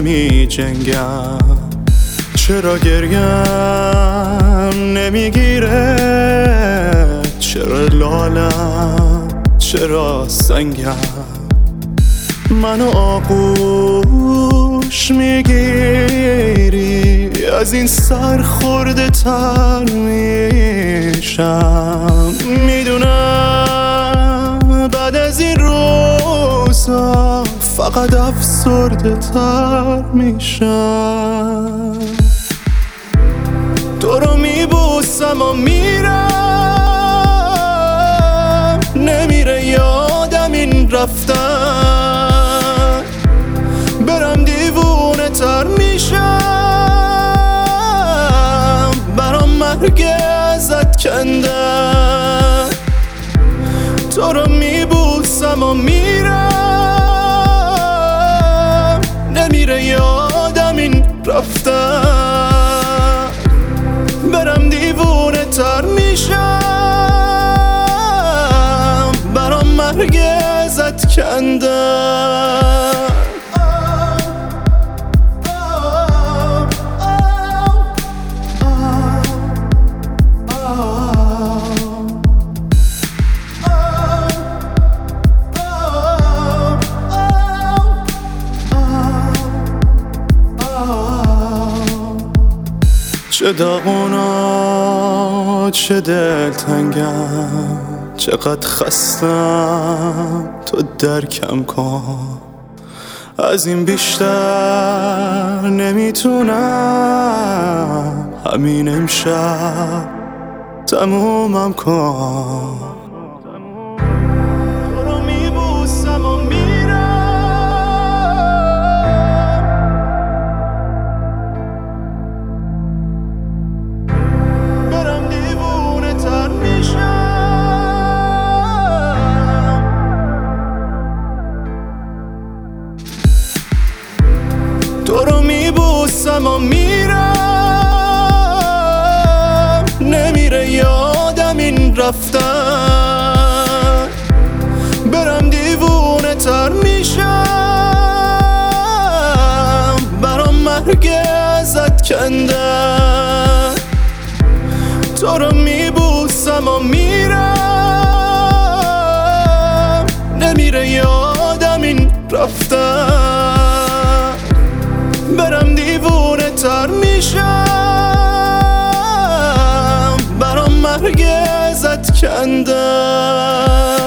نمی جنگم؟ چرا گریم نمیگیره؟ چرا لالم؟ چرا سنگم؟ منو آغوش میگیری، از این سر خورده تر میشم. میدونم بعد از این روزا فقط افسرده تر میشم. تو رو میبوسم و میرم، نمیره یادم این رفتن. برم دیوونه تر میشم، برام مرگ ازت کندن. تو رو میبوسم و میرم، نمیره یادم این رفتن. برم دیوونه تر میشم، برام مرگ ازت کندن. چه داغونا چه دلتنگم، چقدر خستم تو درکم کن. از این بیشتر نمیتونم، همین امشب تمومم کن. تو رو میبوسم و میرم، نمیره یادم این رفتن. برم دیوونه تر میشم، برام مرگ ازت کندن. تو رو میبوسم و میرم، نمیره یادم این رفتن. برم دیوونه تر میشم، برام مرگ ازت کندن.